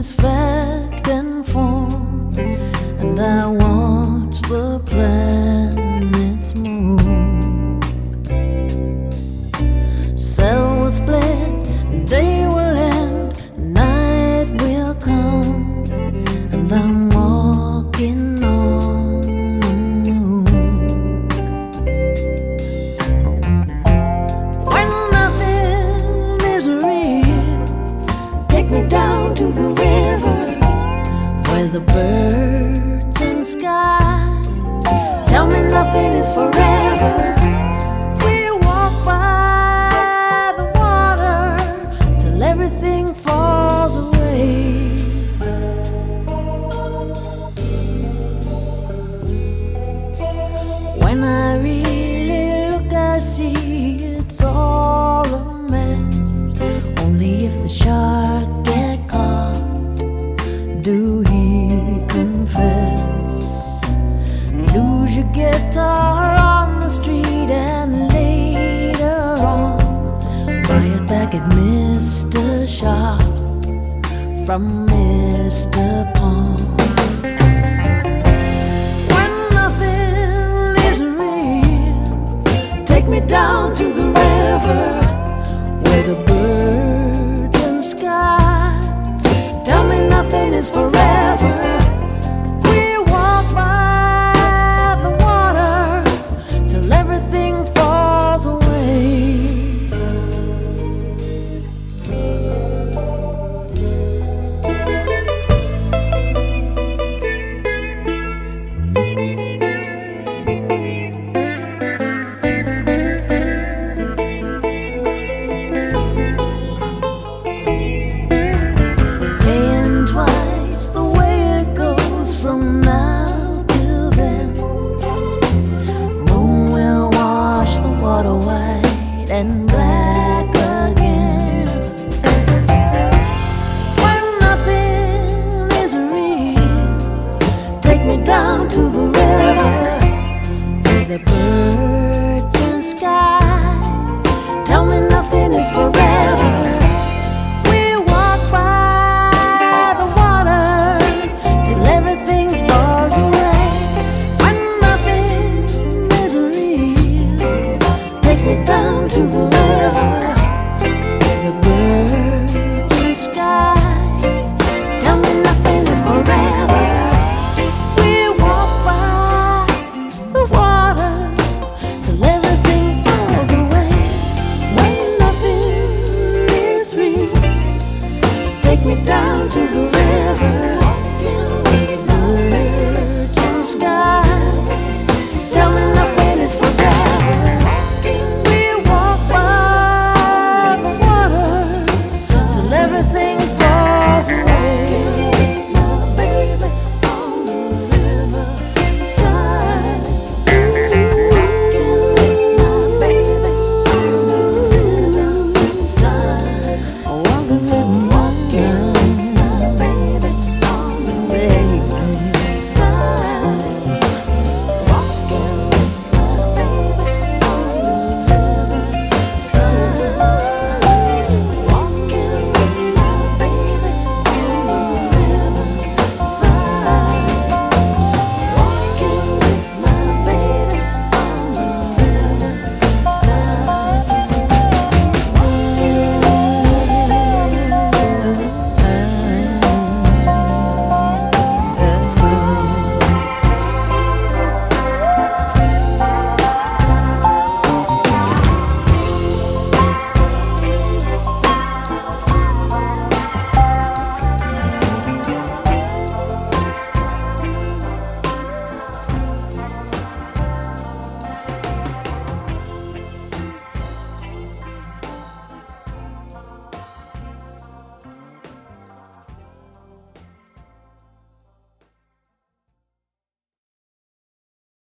is fact and form, and I watch the planets move. Cell will split, day will end, night will come, and I'm walking on the moon. When nothing is real, take me down to the river where the birds and sky tell me nothing is forever. We walk by the water till everything falls away. When I really look, I see it's all a mess. Only if the shark get caught do he confess. Lose your guitar on the street and later on buy it back at Mr. Shop from Mr. Pond. When nothing is real, take me down to the river where the birds and sky tell me nothing is forever. We walk by the water till everything falls away. Paying twice the way it goes from now till then. Moon will wash the water white and black again. When nothing is real, take me down to the river where the birds and sky tell me nothing is forever. We walk by the water till everything falls away. When nothing is real, take me down to the river where the birds and sky tell me nothing is forever. We walk by the water till everything falls away. When nothing is real, take me down to the